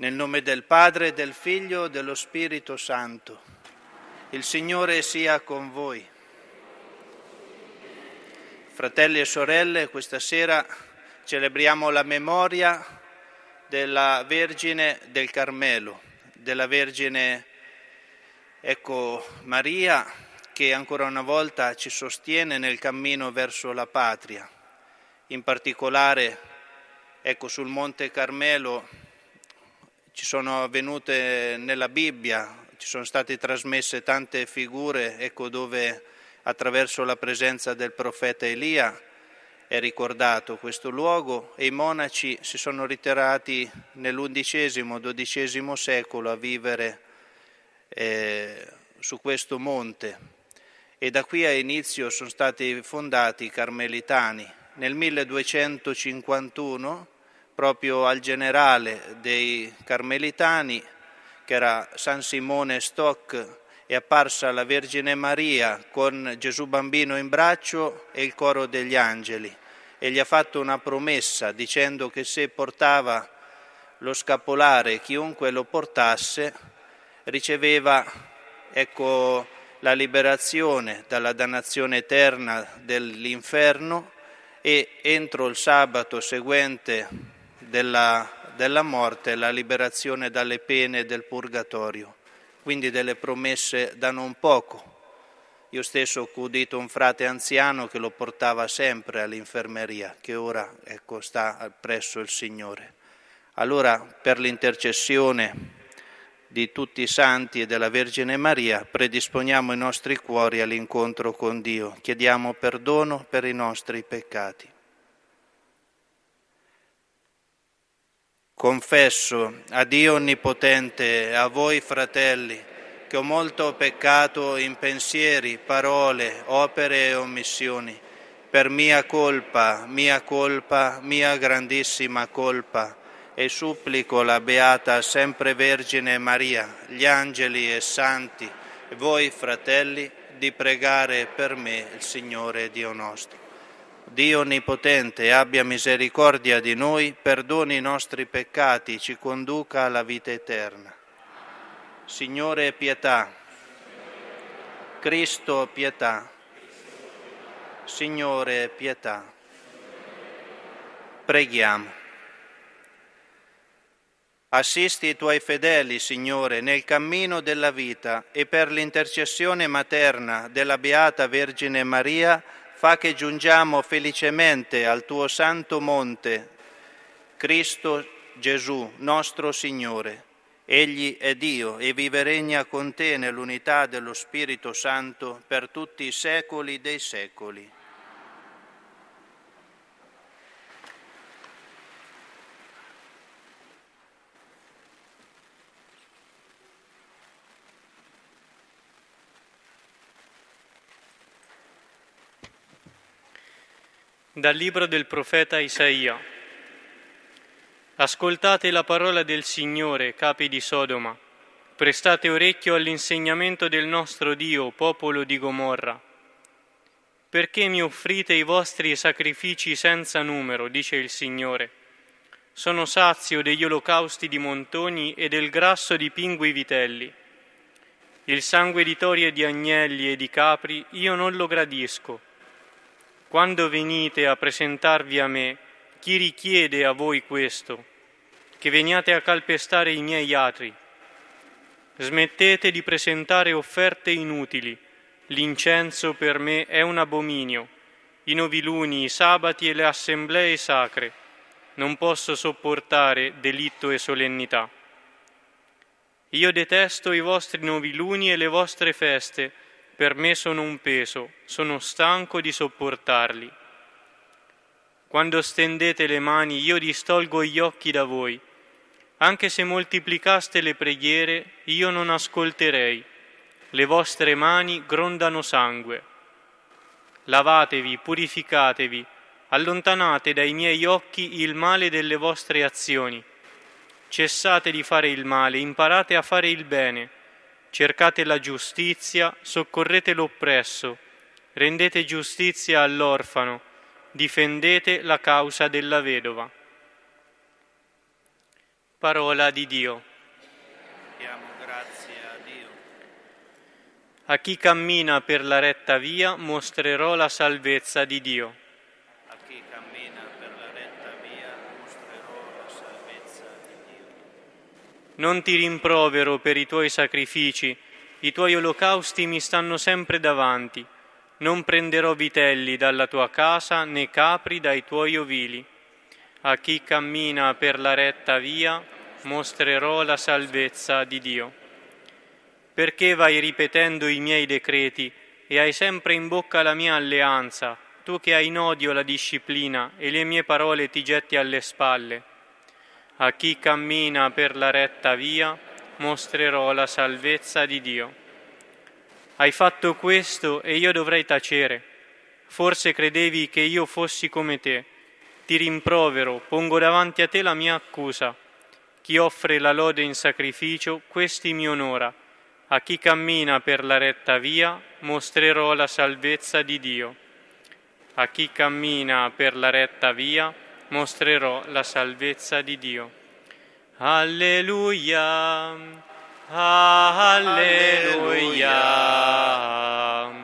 Nel nome del Padre, del Figlio e dello Spirito Santo. Il Signore sia con voi. Fratelli e sorelle, questa sera celebriamo la memoria della Vergine del Carmelo, della Vergine, Maria, che ancora una volta ci sostiene nel cammino verso la patria. In particolare, sul Monte Carmelo ci sono avvenute nella Bibbia, ci sono state trasmesse tante figure, dove attraverso la presenza del profeta Elia è ricordato questo luogo, e i monaci si sono ritirati nell'XI-XII secolo a vivere su questo monte, e da qui a inizio sono stati fondati i Carmelitani. Nel 1251, proprio al generale dei Carmelitani, che era San Simone Stock, è apparsa la Vergine Maria con Gesù bambino in braccio e il coro degli angeli, e gli ha fatto una promessa dicendo che se portava lo scapolare, chiunque lo portasse, riceveva la liberazione dalla dannazione eterna dell'inferno, e entro il sabato seguente della morte la liberazione dalle pene del purgatorio. Quindi delle promesse da non poco. Io stesso ho udito un frate anziano che lo portava sempre all'infermeria, che ora sta presso il Signore. Allora, per l'intercessione di tutti i santi e della Vergine Maria, predisponiamo i nostri cuori all'incontro con Dio. Chiediamo perdono per i nostri peccati. Confesso a Dio Onnipotente e a voi, fratelli, che ho molto peccato in pensieri, parole, opere e omissioni, per mia colpa, mia grandissima colpa, e supplico la Beata Sempre Vergine Maria, gli angeli e santi, e voi, fratelli, di pregare per me il Signore Dio nostro. Dio Onnipotente, abbia misericordia di noi, perdoni i nostri peccati, ci conduca alla vita eterna. Signore, pietà. Cristo, pietà. Signore, pietà. Preghiamo. Assisti i tuoi fedeli, Signore, nel cammino della vita, e per l'intercessione materna della Beata Vergine Maria, fa che giungiamo felicemente al tuo santo monte, Cristo Gesù, nostro Signore. Egli è Dio e vive e regna con te nell'unità dello Spirito Santo per tutti i secoli dei secoli. Dal libro del profeta Isaia. Ascoltate la parola del Signore, capi di Sodoma. Prestate orecchio all'insegnamento del nostro Dio, popolo di Gomorra. Perché mi offrite i vostri sacrifici senza numero, dice il Signore. Sono sazio degli olocausti di montoni e del grasso di pingui vitelli. Il sangue di tori e di agnelli e di capri io non lo gradisco. Quando venite a presentarvi a me, chi richiede a voi questo? Che veniate a calpestare i miei atri. Smettete di presentare offerte inutili. L'incenso per me è un abominio. I noviluni, i sabati e le assemblee sacre. Non posso sopportare delitto e solennità. Io detesto i vostri noviluni e le vostre feste. Per me sono un peso, sono stanco di sopportarli. Quando stendete le mani, io distolgo gli occhi da voi. Anche se moltiplicaste le preghiere, io non ascolterei. Le vostre mani grondano sangue. Lavatevi, purificatevi, allontanate dai miei occhi il male delle vostre azioni. Cessate di fare il male, imparate a fare il bene. Cercate la giustizia, soccorrete l'oppresso, rendete giustizia all'orfano, difendete la causa della vedova. Parola di Dio. Diamo grazie a Dio. A chi cammina per la retta via mostrerò la salvezza di Dio. A chi cammina per la retta via mostrerò la salvezza di Dio. Non ti rimprovero per i tuoi sacrifici, i tuoi olocausti mi stanno sempre davanti. Non prenderò vitelli dalla tua casa né capri dai tuoi ovili. A chi cammina per la retta via mostrerò la salvezza di Dio. Perché vai ripetendo i miei decreti e hai sempre in bocca la mia alleanza, tu che hai in odio la disciplina e le mie parole ti getti alle spalle? A chi cammina per la retta via mostrerò la salvezza di Dio. Hai fatto questo e io dovrei tacere. Forse credevi che io fossi come te. Ti rimprovero, pongo davanti a te la mia accusa. Chi offre la lode in sacrificio, questi mi onora. A chi cammina per la retta via, mostrerò la salvezza di Dio. A chi cammina per la retta via, mostrerò la salvezza di Dio. Alleluia, alleluia,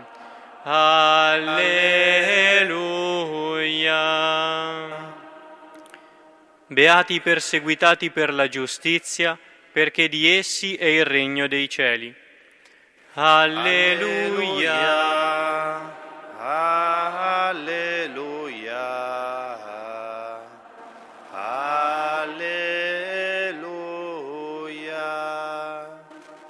alleluia. Beati i perseguitati per la giustizia, perché di essi è il regno dei cieli. Alleluia. Alleluia. Alleluia.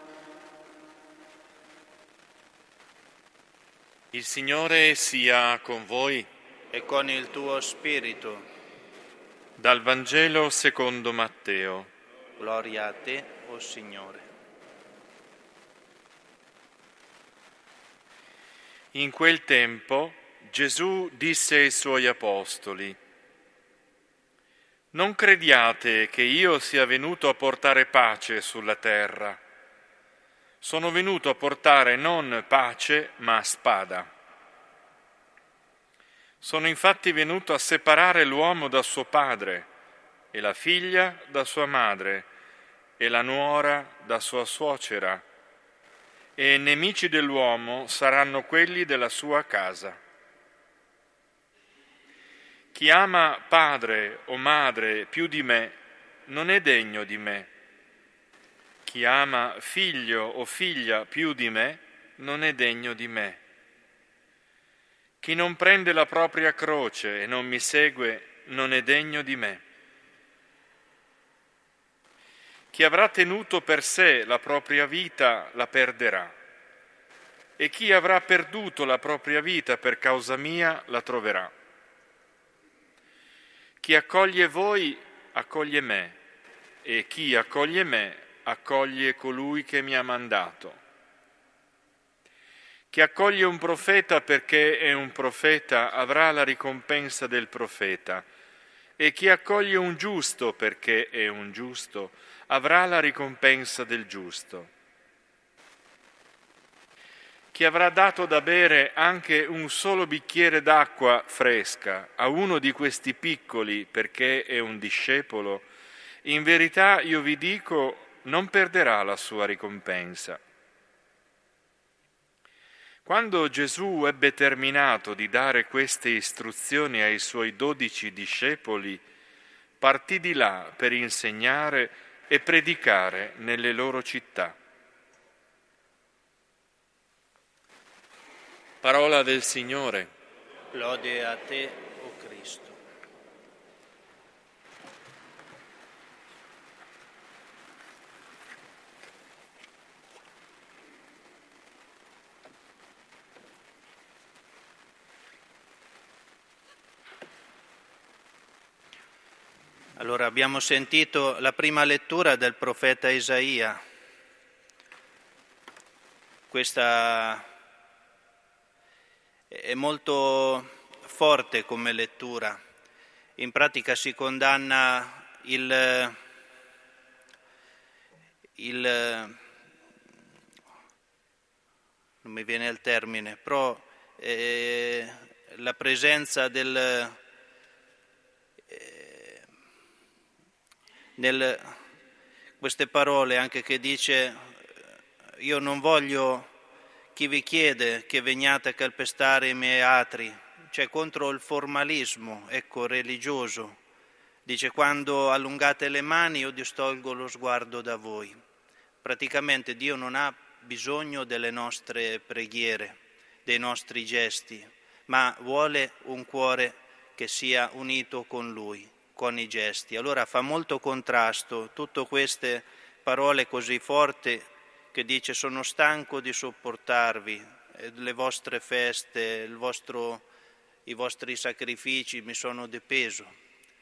Il Signore sia con voi. E con il tuo spirito. Dal Vangelo secondo Matteo. Gloria a te, o Signore. In quel tempo Gesù disse ai suoi apostoli: Non crediate che io sia venuto a portare pace sulla terra. Sono venuto a portare non pace, ma spada. Sono infatti venuto a separare l'uomo da suo padre, e la figlia da sua madre, e la nuora da sua suocera, e nemici dell'uomo saranno quelli della sua casa. Chi ama padre o madre più di me non è degno di me. Chi ama figlio o figlia più di me non è degno di me. Chi non prende la propria croce e non mi segue non è degno di me. Chi avrà tenuto per sé la propria vita la perderà, e chi avrà perduto la propria vita per causa mia la troverà. Chi accoglie voi accoglie me, e chi accoglie me accoglie colui che mi ha mandato. Chi accoglie un profeta perché è un profeta avrà la ricompensa del profeta, e chi accoglie un giusto perché è un giusto avrà la ricompensa del giusto. Chi avrà dato da bere anche un solo bicchiere d'acqua fresca a uno di questi piccoli perché è un discepolo, in verità io vi dico, non perderà la sua ricompensa. Quando Gesù ebbe terminato di dare queste istruzioni ai suoi 12 discepoli, partì di là per insegnare e predicare nelle loro città. Parola del Signore. Lode a te, o Cristo. Allora abbiamo sentito la prima lettura del profeta Isaia. Questa è molto forte come lettura. In pratica si condanna non mi viene il termine, però la presenza nel queste parole anche che dice: io non voglio chi vi chiede che veniate a calpestare i miei atri, cioè contro il formalismo, ecco, religioso. Dice: quando allungate le mani io distolgo lo sguardo da voi. Praticamente Dio non ha bisogno delle nostre preghiere, dei nostri gesti, ma vuole un cuore che sia unito con Lui, con i gesti. Allora fa molto contrasto tutte queste parole così forti che dice: sono stanco di sopportarvi, le vostre feste, i vostri sacrifici mi sono di peso.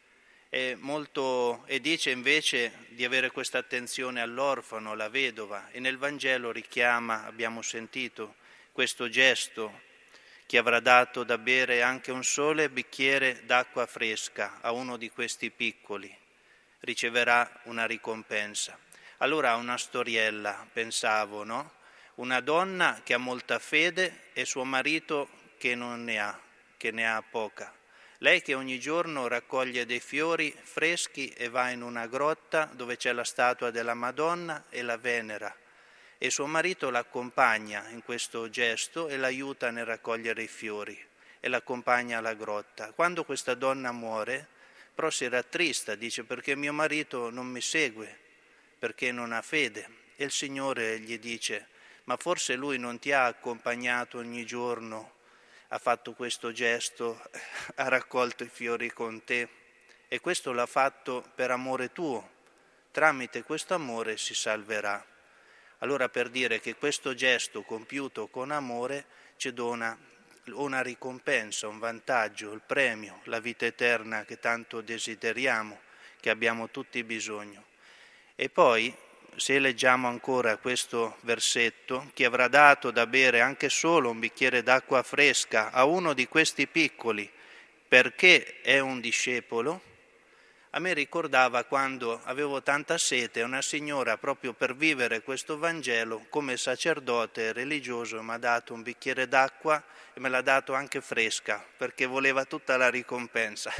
E dice invece di avere questa attenzione all'orfano, alla vedova, e nel Vangelo richiama, abbiamo sentito, questo gesto: chi avrà dato da bere anche un solo bicchiere d'acqua fresca a uno di questi piccoli riceverà una ricompensa. Allora una storiella, pensavo, no? Una donna che ha molta fede e suo marito che non ne ha, che ne ha poca. Lei che ogni giorno raccoglie dei fiori freschi e va in una grotta dove c'è la statua della Madonna e la venera. E suo marito l'accompagna in questo gesto e l'aiuta nel raccogliere i fiori e l'accompagna alla grotta. Quando questa donna muore, però si rattrista, dice: perché mio marito non mi segue, perché non ha fede. E il Signore gli dice: ma forse lui non ti ha accompagnato ogni giorno, ha fatto questo gesto, ha raccolto i fiori con te, e questo l'ha fatto per amore tuo. Tramite questo amore si salverà. Allora, per dire che questo gesto compiuto con amore ci dona una ricompensa, un vantaggio, il premio, la vita eterna che tanto desideriamo, che abbiamo tutti bisogno. E poi, se leggiamo ancora questo versetto: chi avrà dato da bere anche solo un bicchiere d'acqua fresca a uno di questi piccoli perché è un discepolo, a me ricordava quando avevo tanta sete, una signora, proprio per vivere questo Vangelo, come sacerdote religioso, mi ha dato un bicchiere d'acqua e me l'ha dato anche fresca, perché voleva tutta la ricompensa.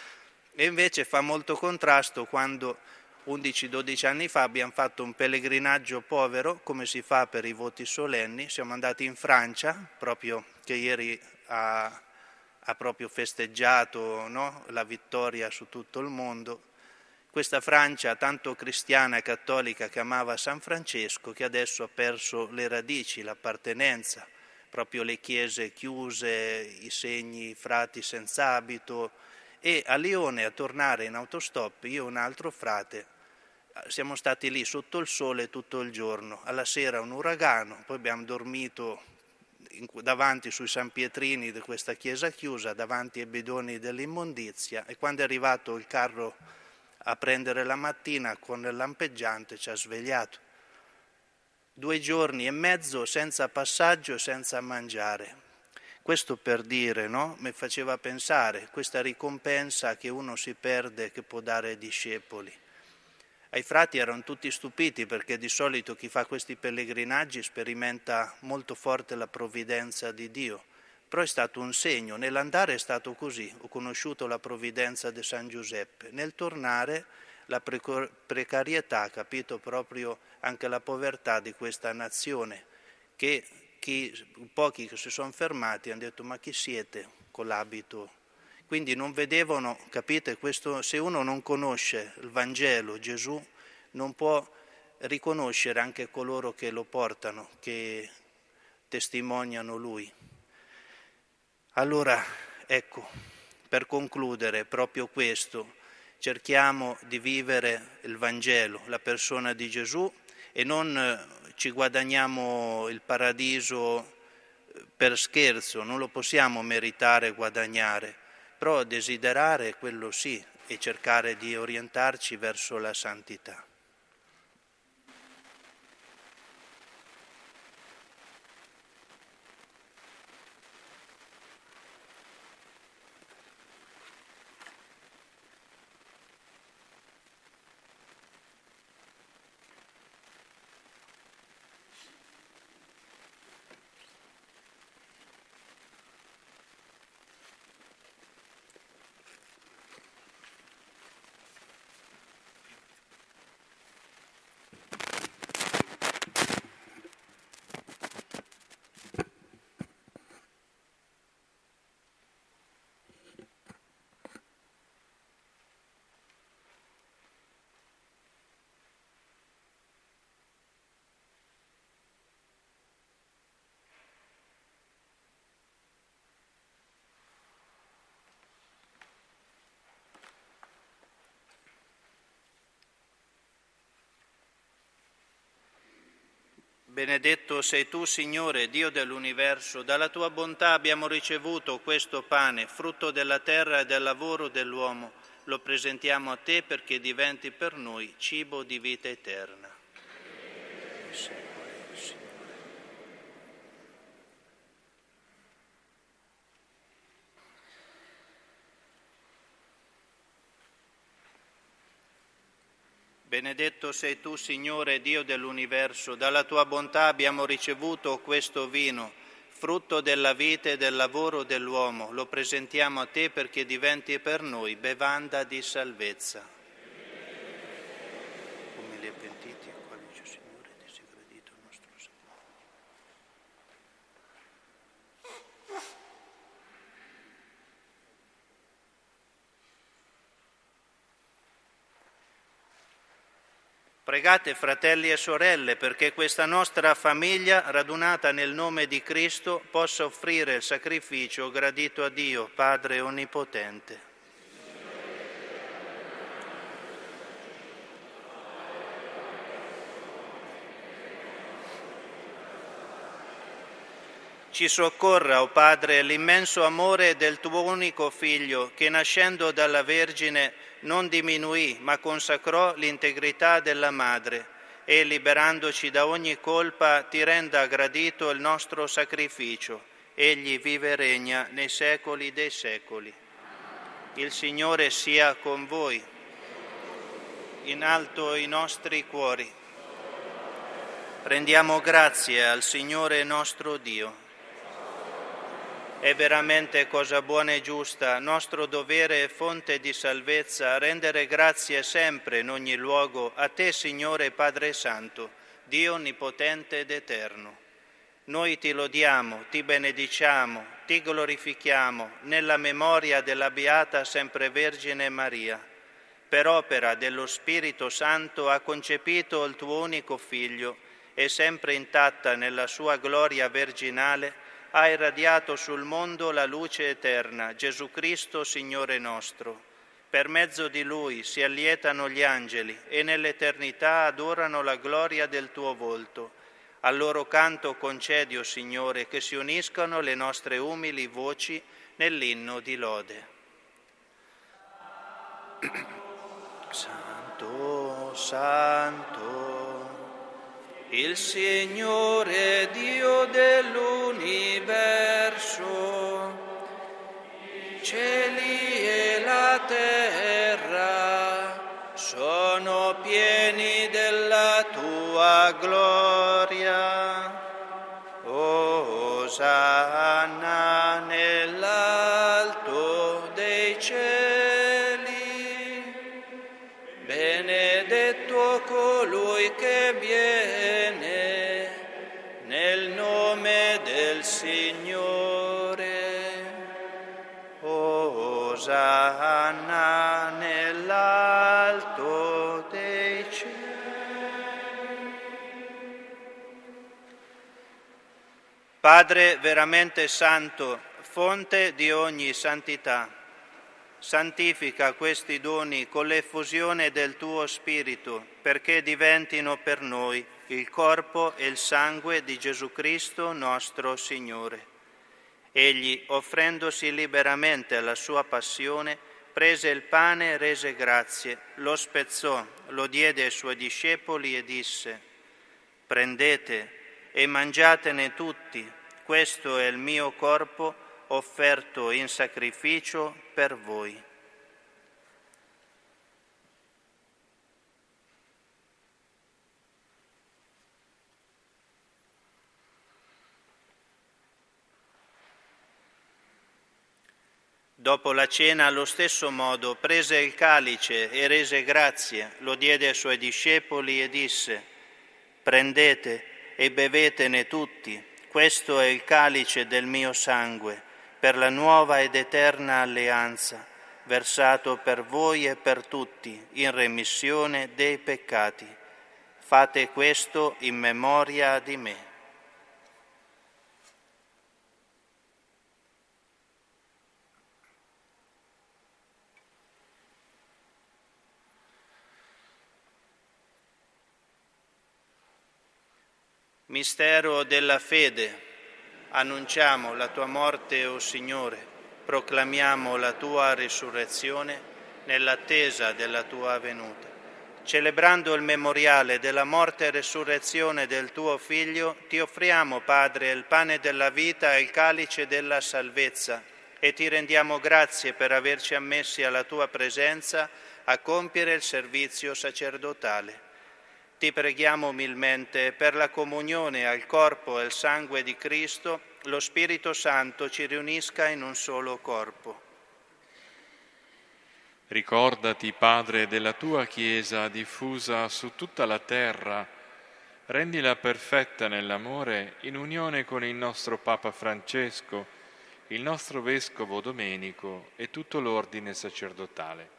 E invece fa molto contrasto quando 11-12 anni fa abbiamo fatto un pellegrinaggio povero, come si fa per i voti solenni. Siamo andati in Francia, proprio che ieri ha proprio festeggiato, no? La vittoria su tutto il mondo. Questa Francia tanto cristiana e cattolica che amava San Francesco, che adesso ha perso le radici, l'appartenenza, proprio le chiese chiuse, i segni, i frati senza abito. E a Lione, a tornare in autostop, io e un altro frate, siamo stati lì sotto il sole tutto il giorno. Alla sera un uragano, poi abbiamo dormito davanti sui San Pietrini di questa chiesa chiusa, davanti ai bidoni dell'immondizia, e quando è arrivato il carro a prendere la mattina con il lampeggiante ci ha svegliato. 2 giorni e mezzo senza passaggio, senza mangiare. Questo per dire, no? Mi faceva pensare questa ricompensa che uno si perde, che può dare ai discepoli. Ai frati erano tutti stupiti, perché di solito chi fa questi pellegrinaggi sperimenta molto forte la provvidenza di Dio. Però è stato un segno, nell'andare è stato così: ho conosciuto la provvidenza di San Giuseppe, nel tornare la precarietà, capito, proprio anche la povertà di questa nazione, che pochi che si sono fermati hanno detto: ma chi siete con l'abito? Quindi non vedevano, capite, questo, se uno non conosce il Vangelo, Gesù, non può riconoscere anche coloro che lo portano, che testimoniano Lui. Allora, ecco, per concludere proprio questo, cerchiamo di vivere il Vangelo, la persona di Gesù, e non ci guadagniamo il paradiso per scherzo, non lo possiamo meritare e guadagnare, però desiderare quello sì, e cercare di orientarci verso la santità. Benedetto sei tu, Signore, Dio dell'universo, dalla tua bontà abbiamo ricevuto questo pane, frutto della terra e del lavoro dell'uomo. Lo presentiamo a te perché diventi per noi cibo di vita eterna. Benedetto sei tu, Signore, Dio dell'universo, dalla tua bontà abbiamo ricevuto questo vino, frutto della vita e del lavoro dell'uomo. Lo presentiamo a te perché diventi per noi bevanda di salvezza. Come li pentiti, a quali Gesù, Signore, ti sia gradito il nostro sacrificio. Pregate, fratelli e sorelle, perché questa nostra famiglia, radunata nel nome di Cristo, possa offrire il sacrificio gradito a Dio, Padre Onnipotente. Ci soccorra, o Padre, l'immenso amore del tuo unico Figlio, che nascendo dalla Vergine non diminuì, ma consacrò l'integrità della Madre, e liberandoci da ogni colpa ti renda gradito il nostro sacrificio. Egli vive e regna nei secoli dei secoli. Il Signore sia con voi. In alto i nostri cuori. Rendiamo grazie al Signore nostro Dio. È veramente cosa buona e giusta, nostro dovere e fonte di salvezza, rendere grazie sempre in ogni luogo a te, Signore Padre Santo, Dio onnipotente ed eterno. Noi ti lodiamo, ti benediciamo, ti glorifichiamo nella memoria della Beata Sempre Vergine Maria. Per opera dello Spirito Santo ha concepito il tuo unico Figlio e sempre intatta nella sua gloria virginale ha irradiato sul mondo la luce eterna, Gesù Cristo, Signore nostro. Per mezzo di Lui si allietano gli angeli e nell'eternità adorano la gloria del tuo volto. Al loro canto concedi, o Signore, che si uniscano le nostre umili voci nell'inno di lode. Santo, Santo, il Signore Dio dell'universo, i cieli e la terra sono pieni della tua gloria. Osanna nell'alto dei cieli, benedetto colui che viene nel nome del Signore. Osanna nell'alto dei cieli. Padre veramente santo, fonte di ogni santità, santifica questi doni con l'effusione del tuo Spirito, perché diventino per noi il corpo e il sangue di Gesù Cristo nostro Signore. Egli, offrendosi liberamente alla sua passione, prese il pane e rese grazie, lo spezzò, lo diede ai suoi discepoli e disse: «Prendete e mangiatene tutti, questo è il mio corpo offerto in sacrificio per voi». Dopo la cena, allo stesso modo, prese il calice e rese grazie, lo diede ai suoi discepoli e disse: «Prendete e bevetene tutti, questo è il calice del mio sangue, per la nuova ed eterna alleanza, versato per voi e per tutti, in remissione dei peccati. Fate questo in memoria di me». Mistero della fede. Annunciamo la tua morte, o Signore, proclamiamo la tua risurrezione nell'attesa della tua venuta. Celebrando il memoriale della morte e resurrezione del tuo Figlio, ti offriamo, Padre, il pane della vita e il calice della salvezza, e ti rendiamo grazie per averci ammessi alla tua presenza a compiere il servizio sacerdotale. Ti preghiamo umilmente per la comunione al corpo e al sangue di Cristo, lo Spirito Santo ci riunisca in un solo corpo. Ricordati, Padre, della tua Chiesa diffusa su tutta la terra, rendila perfetta nell'amore in unione con il nostro Papa Francesco, il nostro Vescovo Domenico e tutto l'ordine sacerdotale.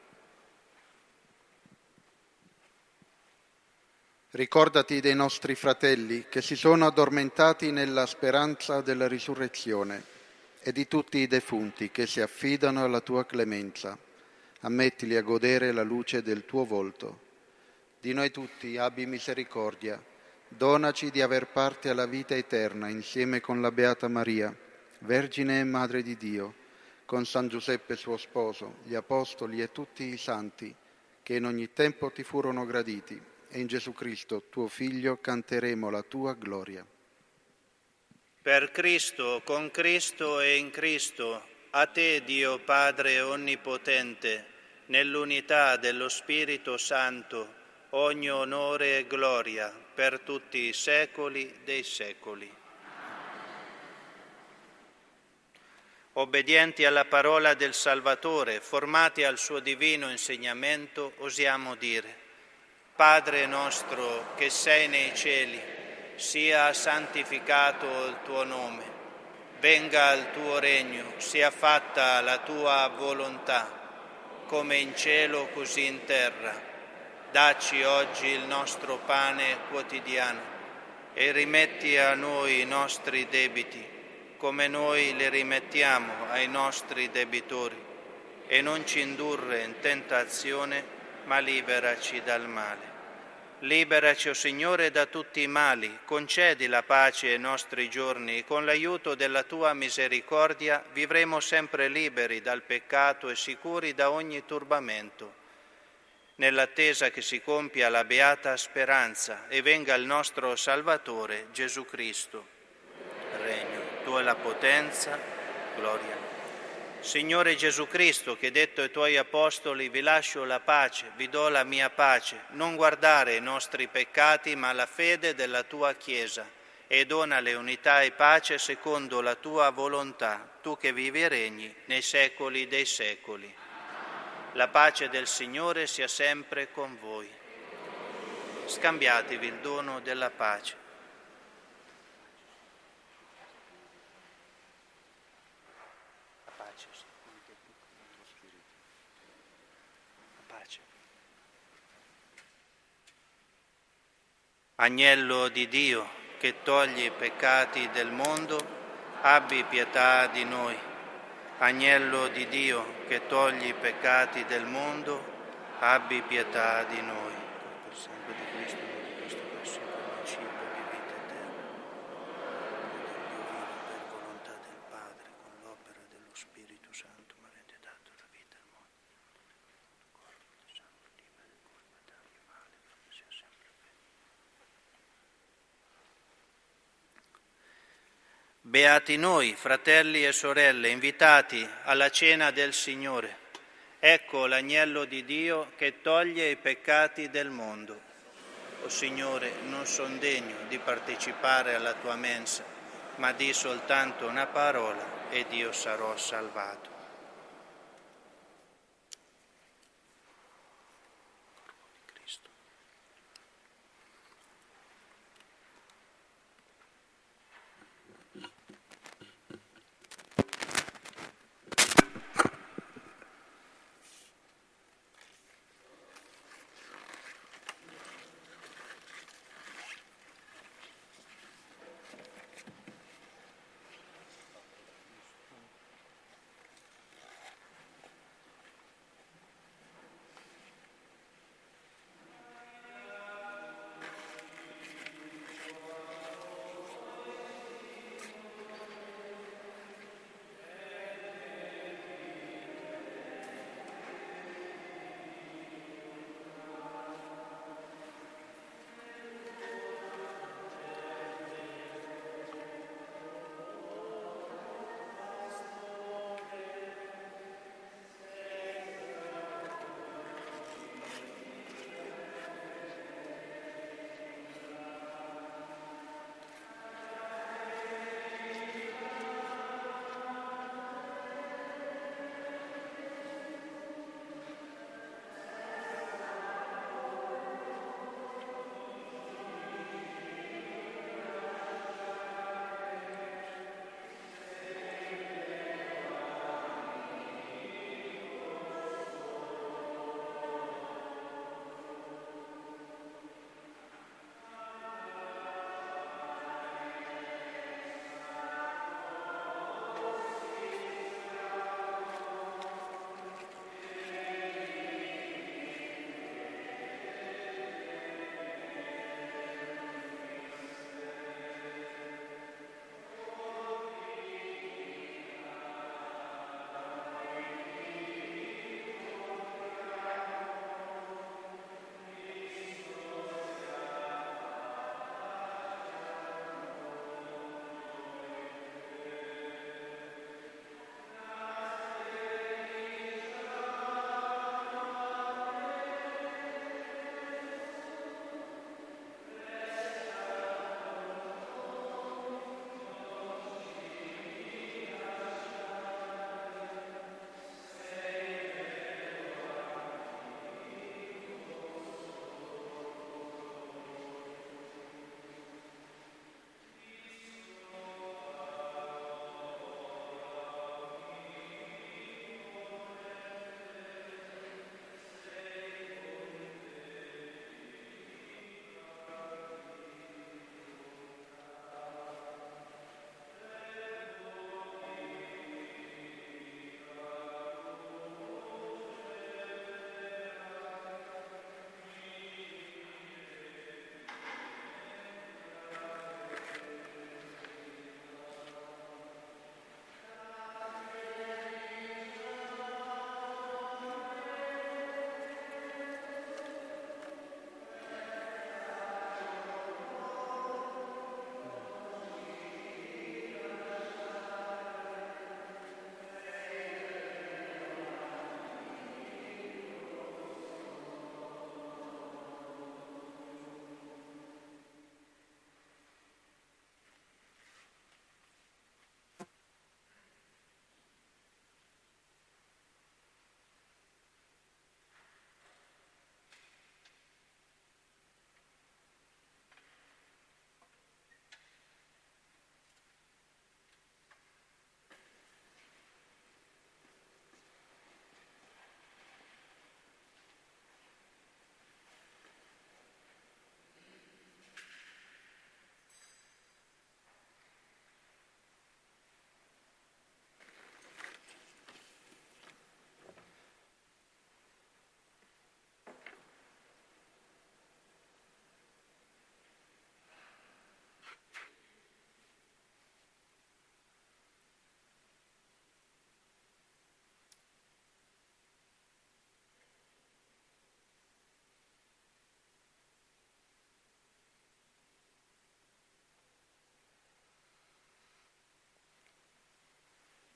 Ricordati dei nostri fratelli che si sono addormentati nella speranza della risurrezione e di tutti i defunti che si affidano alla tua clemenza. Ammettili a godere la luce del tuo volto. Di noi tutti abbi misericordia. Donaci di aver parte alla vita eterna insieme con la Beata Maria, Vergine e Madre di Dio, con San Giuseppe suo sposo, gli Apostoli e tutti i santi, che in ogni tempo ti furono graditi, e in Gesù Cristo, tuo Figlio, canteremo la tua gloria. Per Cristo, con Cristo e in Cristo, a te, Dio Padre Onnipotente, nell'unità dello Spirito Santo, ogni onore e gloria per tutti i secoli dei secoli. Obbedienti alla parola del Salvatore, formati al suo divino insegnamento, osiamo dire: Padre nostro che sei nei cieli, sia santificato il tuo nome, venga il tuo regno, sia fatta la tua volontà, come in cielo così in terra. Dacci oggi il nostro pane quotidiano e rimetti a noi i nostri debiti, come noi li rimettiamo ai nostri debitori, e non ci indurre in tentazione, ma liberaci dal male. Liberaci, o Signore, da tutti i mali, concedi la pace ai nostri giorni, e con l'aiuto della tua misericordia vivremo sempre liberi dal peccato e sicuri da ogni turbamento, nell'attesa che si compia la beata speranza e venga il nostro Salvatore Gesù Cristo. Regno, tua è la potenza, gloria. Signore Gesù Cristo, che detto ai tuoi apostoli: vi lascio la pace, vi do la mia pace, non guardare i nostri peccati ma la fede della tua Chiesa, e donale unità e pace secondo la tua volontà, tu che vivi e regni nei secoli dei secoli. La pace del Signore sia sempre con voi. Scambiatevi il dono della pace. Agnello di Dio, che togli i peccati del mondo, abbi pietà di noi. Agnello di Dio, che togli i peccati del mondo, abbi pietà di noi. Per il sangue di Cristo, di questo passo come cibo di vita eterna. Per volontà del Padre, con l'opera dello Spirito Santo, mi avete dato la vita al mondo. Corpo del sangue libero, colpa d'ogni male, sia sempre bene. Beati noi, fratelli e sorelle, invitati alla cena del Signore. Ecco l'agnello di Dio che toglie i peccati del mondo. O Signore, non son degno di partecipare alla tua mensa, ma di soltanto una parola ed io sarò salvato.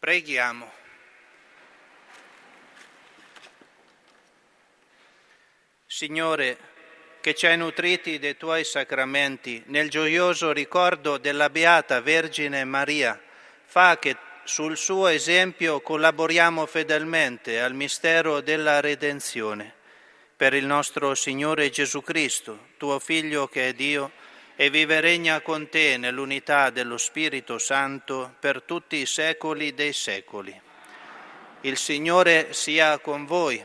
Preghiamo. Signore, che ci hai nutriti dei tuoi sacramenti nel gioioso ricordo della Beata Vergine Maria, fa che sul suo esempio collaboriamo fedelmente al mistero della redenzione. Per il nostro Signore Gesù Cristo, tuo Figlio che è Dio, e vive e regna con te nell'unità dello Spirito Santo per tutti i secoli dei secoli. Il Signore sia con voi.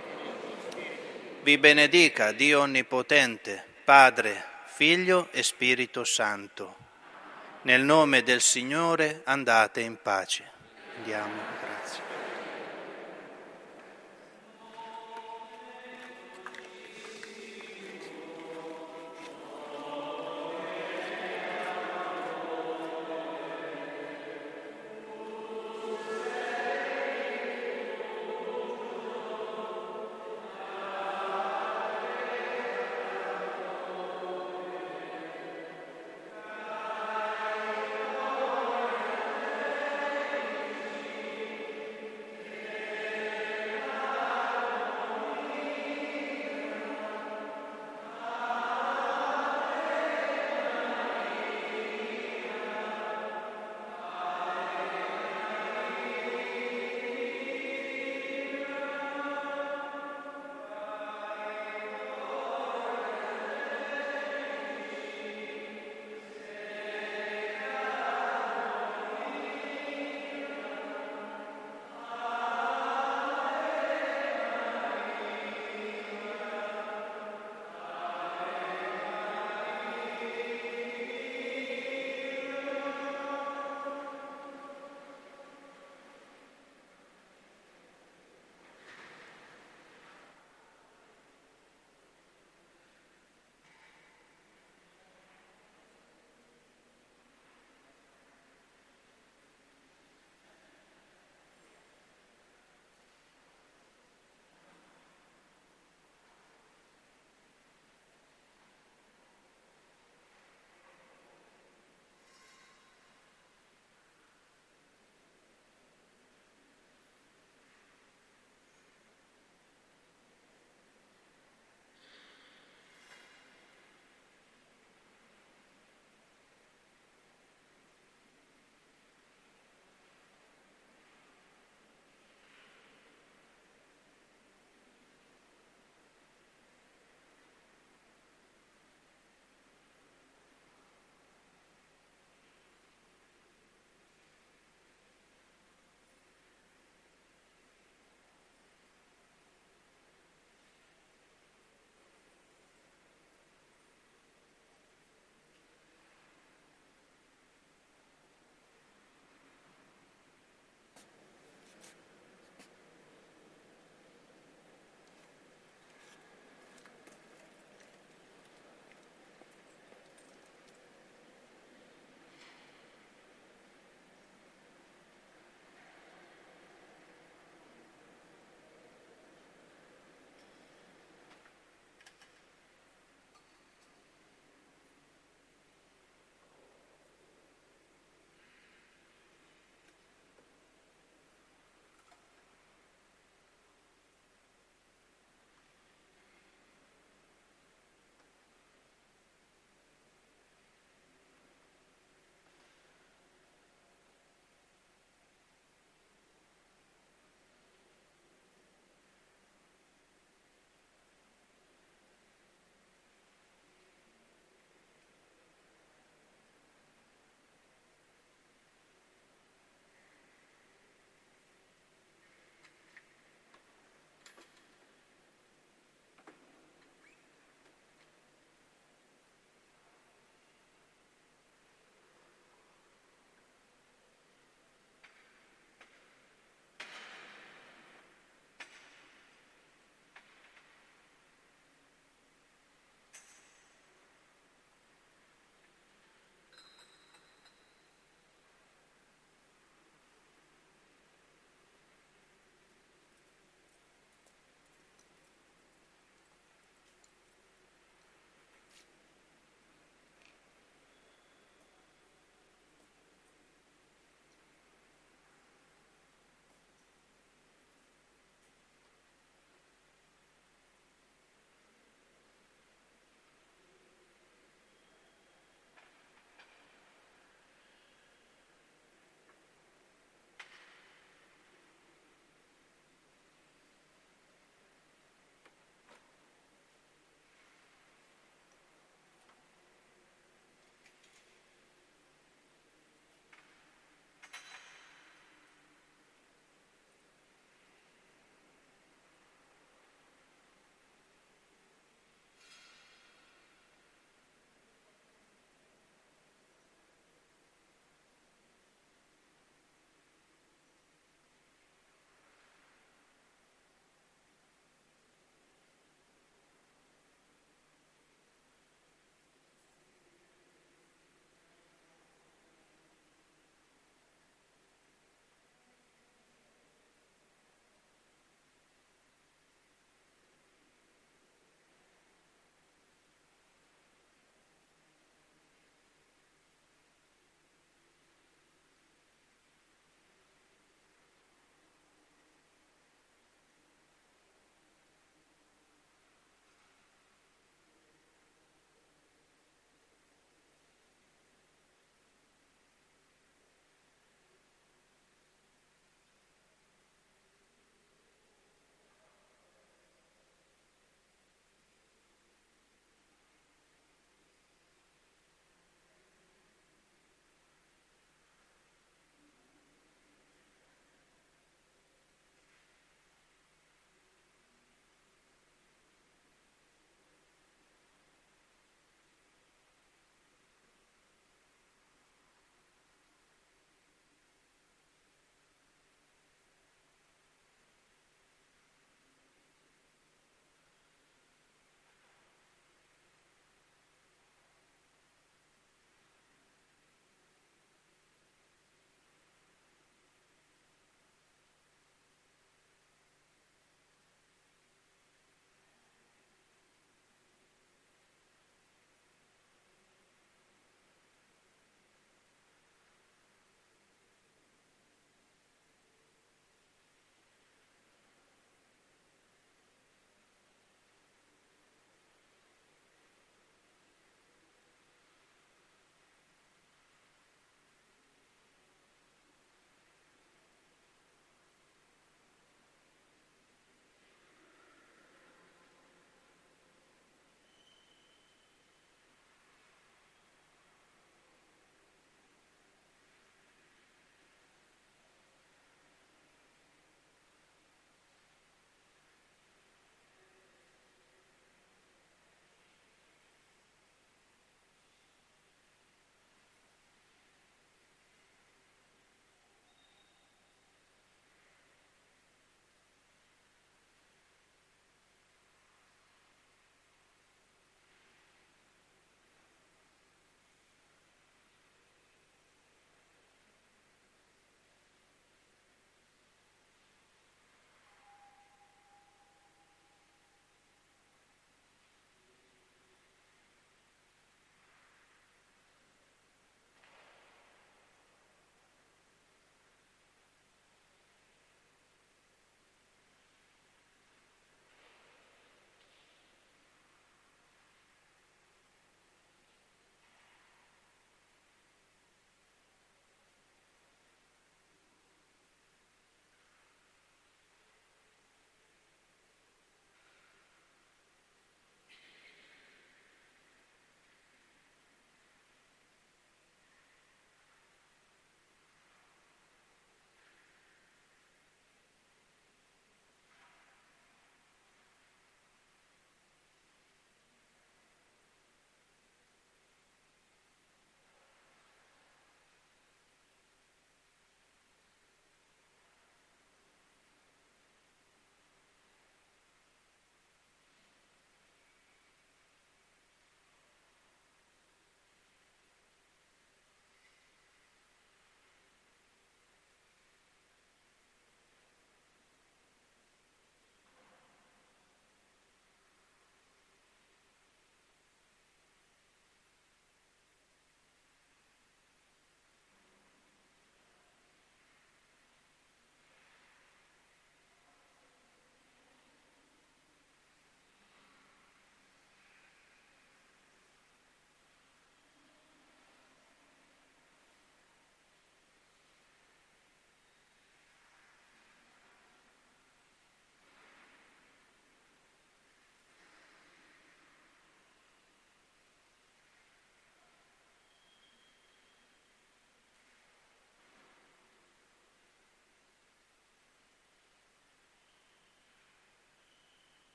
Vi benedica Dio Onnipotente, Padre, Figlio e Spirito Santo. Nel nome del Signore andate in pace. Andiamo.